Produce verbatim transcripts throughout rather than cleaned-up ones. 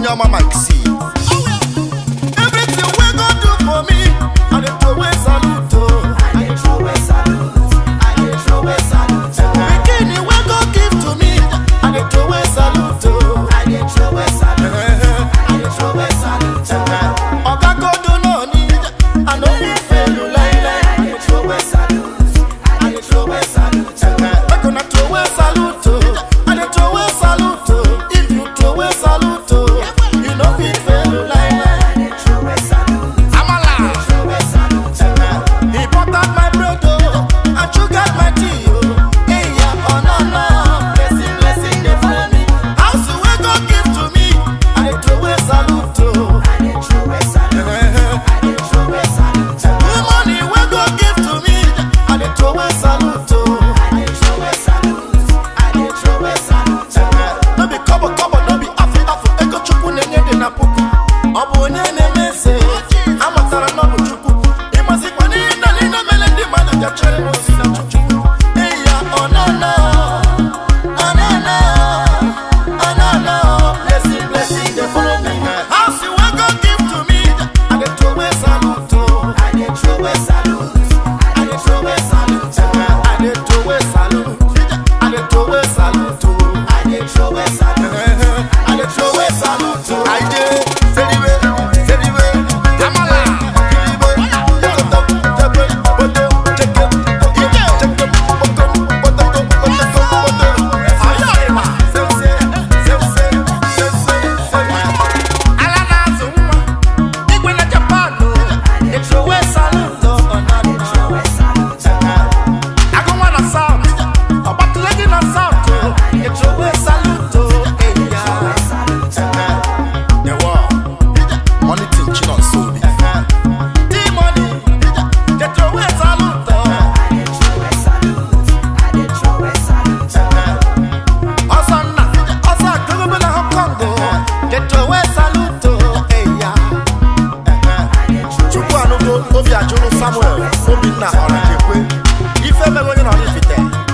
Onyama Maxi. Everything we go do for me, I dey throw away salute. I dey throw away salute. I dey throw away salute. Bikini we go give to me, I dey throw away salute. I dey throw away salute. I dey throw away salute. Oga go do no need, I no fit fail you like like. I dey throw away salute. I dey throw away salute. Make una throw away salute. I dey throw away salute. If you throw away salute, you no fit fail you like like. I dey throw away salute. Amala. I dey throw away salute. He buttered my bread oh, and sugared my tea oh. Hey yeah, oh no no, blessing blessing dey follow me. House we go give to me, I dey throw away salute oh. I dey throw away salute. I dey throw away salute. The money we go give to me, I dey throw away salute oh. I dey throw away salute. I dey throw away salute. No be kobo kobo, no be afu afu. Ego chukwu nenye dị na puku. Ọ bụ onye na-emese, amatara na ọ bụ chukwu. Ịmazikwa n'ihe na niile mere ndị mmadụ bịa chere m osi na chukwu. Hey ya, oh no no, oh no no, oh no no. Blessing, blessing, dey follow me. House you wan go give to me, I dey throw away salute oh. I dey throw away salute. I dey throw away salute. I dey throw away salute. I dey throw away salute oh. I dey throw away salute. I dey throw away salute oh. I dey say the way, say the way. Amala, Kilibo, Yokoto, Jebe, Bodo, Cheke, Ike, Cheke, Boko, Bodo, Bodo, Bodo. Ayoima, say say, say say, say say, say. Alana Zuma, Igwe na Japan oh. Dey throw away salute oh. I dey throw away salute. I go wanna sound, about to lady na sound oh. Dey throw away salute oh. Hey yeah. The war, money thing chill on so big. The money, they throw away salute oh. I dey throw away salute. I dey throw away salute. Osana, Osa Global na Hong Kong oh. They throw away salute oh. Hey yeah. Chukwu anugo, obi ajuru Samuel, obi na Orakekwe. Ife mego onye na Oraifite.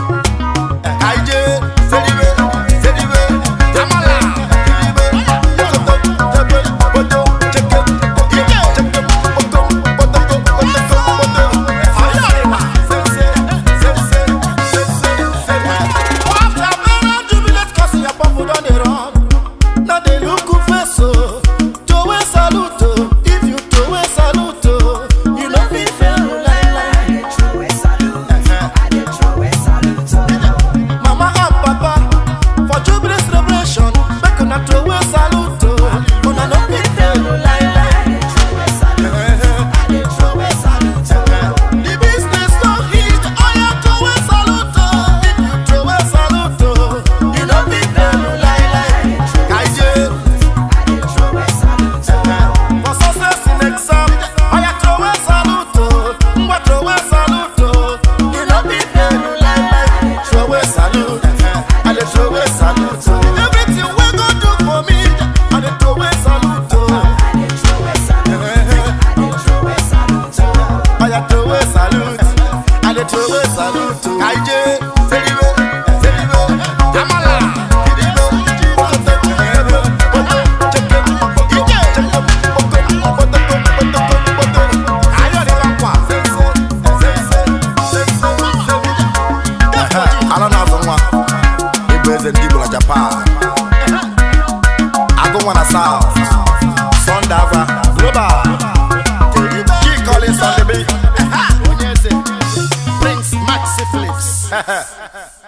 Kaije, sediwe, sediwe. Amala, Kilibe, Yokoto, Jebe, Bodo, Cheke, Ike, Cheke, Boko, Bodo, Bodo, Bodo. Ayoima, say say, say say, say say, say. After better jubilate, 'cause your bubble don dey run. Now they look who face oh. Throw away salute oh. If you throw away salute oh, you no fit fail you like like. I dey throw away salute. I dey throw away salute oh. Mama and Papa, for jubilee celebration, make una throw away salute oh. Una no fit fail you like like. I dey throw away salute. I dey throw away salute oh. The business no hit, oh yeah, throw away salute oh. If you throw away salute oh, you no fit fail you like like. Kaije, I dey throw away salute oh. for success in exam, oh yeah, throw away salute oh. Ngwa throw away salute oh. You no fit fail you like like. Throw away salute. I dey throw away salute oh. Everything we go do for me, I dey throw away salute oh. I dey throw away salute. I dey throw away salute oh. Oh yeah, throw away salute. I dey throw away salute oh. Kaije, sediwe, sediwe. Amala, Kilibo, Yokoto, Jebe, Bodo, Cheke, Ike, Cheke, Boko, Bodo, Bodo, Bodo. Ayoima, say say, say say, say say. Ala na azụ nwa, Igbo eze ndị Igbo na Japan. Agụ nwa na South, Sunday Ava, Global. Key Collins on the beat. Onye eze, Prince Maxi Phillips.